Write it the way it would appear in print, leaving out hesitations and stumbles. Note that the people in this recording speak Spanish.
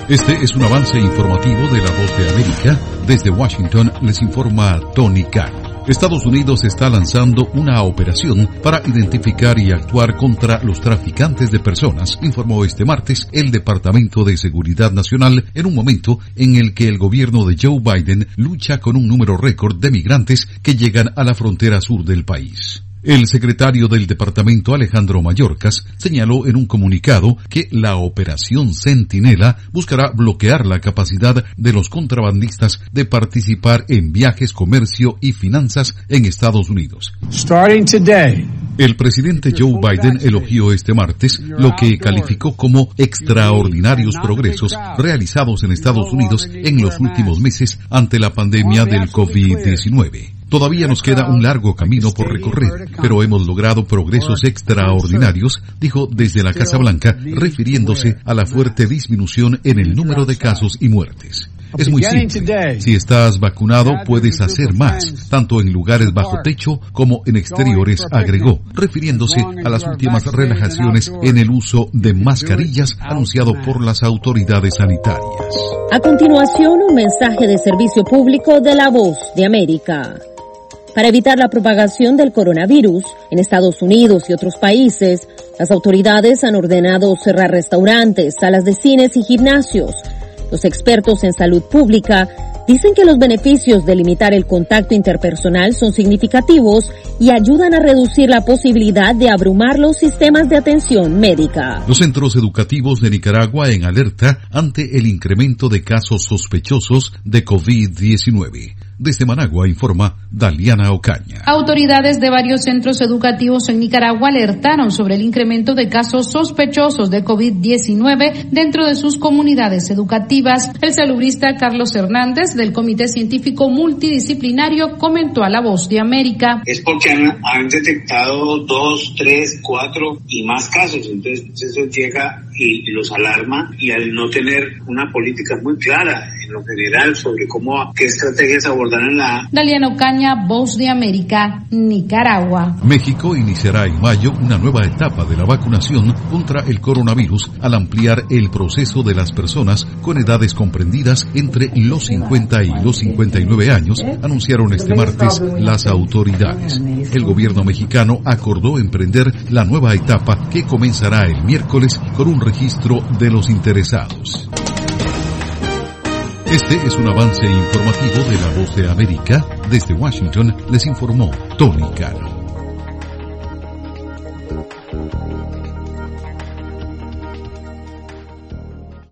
Este es un avance informativo de La Voz de América. Desde Washington les informa Tony Cano. Estados Unidos está lanzando una operación para identificar y actuar contra los traficantes de personas, informó este martes el Departamento de Seguridad Nacional en un momento en el que el gobierno de Joe Biden lucha con un número récord de migrantes que llegan a la frontera sur del país. El secretario del departamento, Alejandro Mayorkas, señaló en un comunicado que la operación Centinela buscará bloquear la capacidad de los contrabandistas de participar en viajes, comercio y finanzas en Estados Unidos. El presidente Joe Biden elogió este martes lo que calificó como extraordinarios progresos realizados en Estados Unidos en los últimos meses ante la pandemia del COVID-19. Todavía nos queda un largo camino por recorrer, pero hemos logrado progresos extraordinarios, dijo desde la Casa Blanca, refiriéndose a la fuerte disminución en el número de casos y muertes. Es muy simple. Si estás vacunado, puedes hacer más, tanto en lugares bajo techo como en exteriores, agregó, refiriéndose a las últimas relajaciones en el uso de mascarillas anunciado por las autoridades sanitarias. A continuación, un mensaje de servicio público de La Voz de América. Para evitar la propagación del coronavirus en Estados Unidos y otros países, las autoridades han ordenado cerrar restaurantes, salas de cines y gimnasios. Los expertos en salud pública dicen que los beneficios de limitar el contacto interpersonal son significativos y ayudan a reducir la posibilidad de abrumar los sistemas de atención médica. Los centros educativos de Nicaragua en alerta ante el incremento de casos sospechosos de COVID-19. Desde Managua informa Daliana Ocaña. Autoridades de varios centros educativos en Nicaragua alertaron sobre el incremento de casos sospechosos de COVID-19 dentro de sus comunidades educativas. El salubrista Carlos Hernández del Comité Científico Multidisciplinario comentó a La Voz de América. Es porque han detectado 2, 3, 4 y más casos, entonces eso llega y los alarma, y al no tener una política muy clara en lo general sobre qué estrategias abordar en la... Daliana Ocaña, Voz de América, Nicaragua. México iniciará en mayo una nueva etapa de la vacunación contra el coronavirus al ampliar el proceso de las personas con edades comprendidas entre los 50 y los 59 años, anunciaron este martes las autoridades. El gobierno mexicano acordó emprender la nueva etapa que comenzará el miércoles con un registro de los interesados. Este es un avance informativo de La Voz de América. Desde Washington les informó Tony Cano.